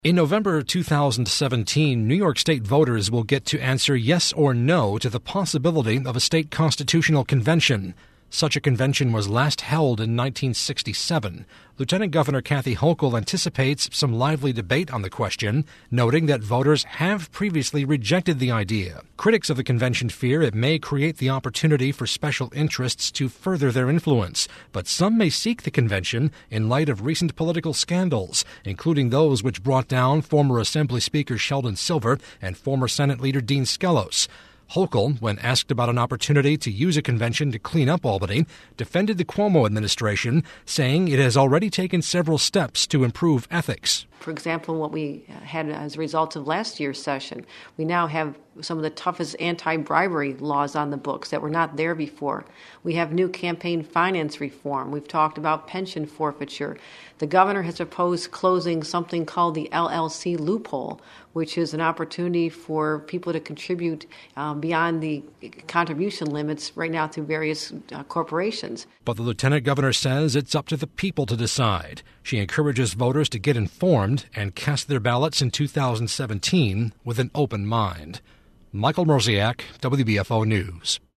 In November 2017, New York State voters will get to answer yes or no to the possibility of a state constitutional convention. Such a convention was last held in 1967. Lieutenant Governor Kathy Hochul anticipates some lively debate on the question, noting that voters have previously rejected the idea. Critics of the convention fear it may create the opportunity for special interests to further their influence, but some may seek the convention in light of recent political scandals, including those which brought down former Assembly Speaker Sheldon Silver and former Senate Leader Dean Skelos. Hochul, when asked about an opportunity to use a convention to clean up Albany, defended the Cuomo administration, saying it has already taken several steps to improve ethics. For example, what we had as a result of last year's session, we now have some of the toughest anti-bribery laws on the books that were not there before. We have new campaign finance reform. We've talked about pension forfeiture. The governor has proposed closing something called the LLC loophole, which is an opportunity for people to contribute beyond the contribution limits right now to various corporations. But the lieutenant governor says it's up to the people to decide. She encourages voters to get informed and cast their ballots in 2017 with an open mind. Michael Mrozek, WBFO News.